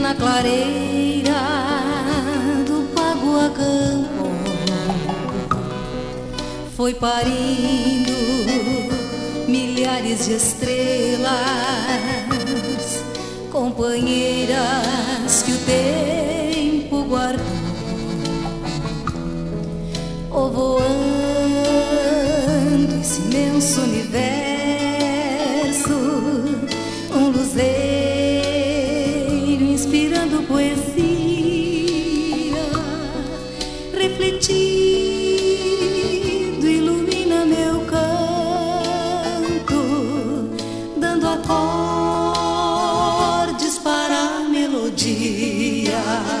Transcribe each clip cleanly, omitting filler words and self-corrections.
na clareira do Pago a Campo, foi parindo milhares de estrelas, companheiras que o tempo guardou, voando esse imenso universo, um luzeiro inspirando poesia, refletindo ilumina meu canto, dando acordes para a melodia.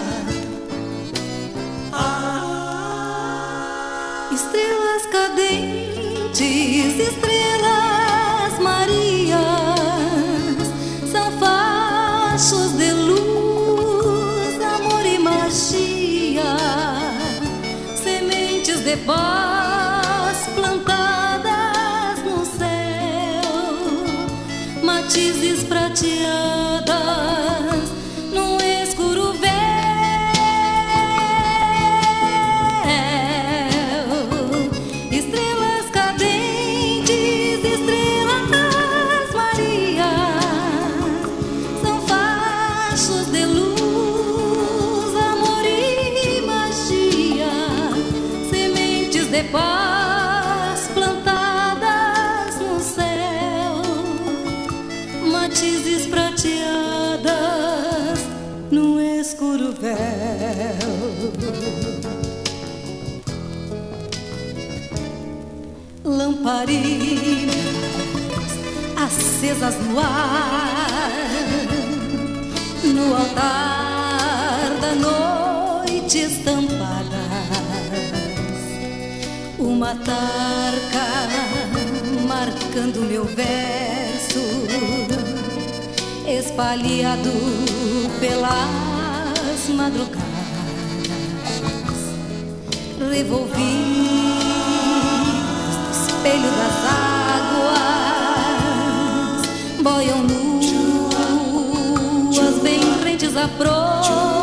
Estrelas cadentes, estrelas Marias, são fachos de luz, amor e magia, sementes de paz plantadas no céu, matizes prateadas num escuro véu. De paz plantadas no céu, matizes prateadas no escuro véu. Lamparinas acesas no ar, no altar da noite estampada, uma tarca marcando meu verso, espalhado pelas madrugadas, revolvidas no espelho das águas, boiam nuas bem rentes à proa,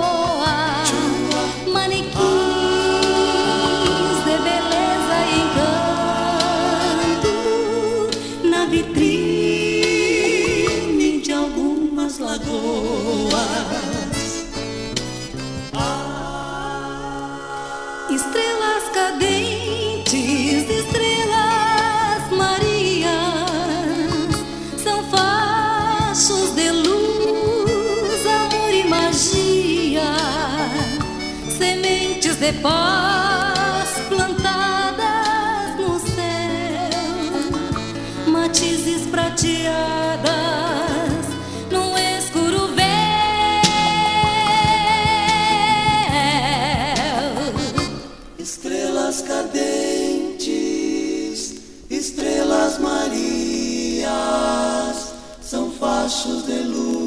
vitrine de algumas lagoas. Estrelas cadentes, estrelas Marias, são fachos de luz, amor e magia, sementes de paz plantadas no céu, matizes prateadas num escuro véu. Estrelas cadentes, estrelas Marias, são fachos de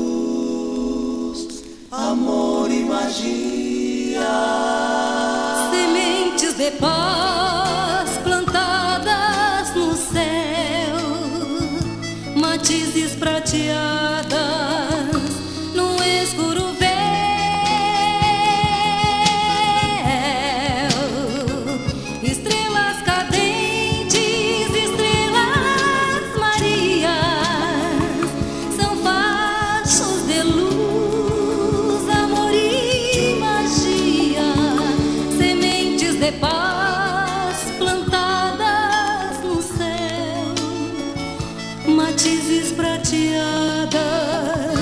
luz, amor e magia, sementes de paz plantadas no céu, matizes prateadas num escuro véu. Estrelas cadentes, estrelas Marias, são fachos de luz, amor e magia, sementes de paz plantadas no céu, matizes prateadas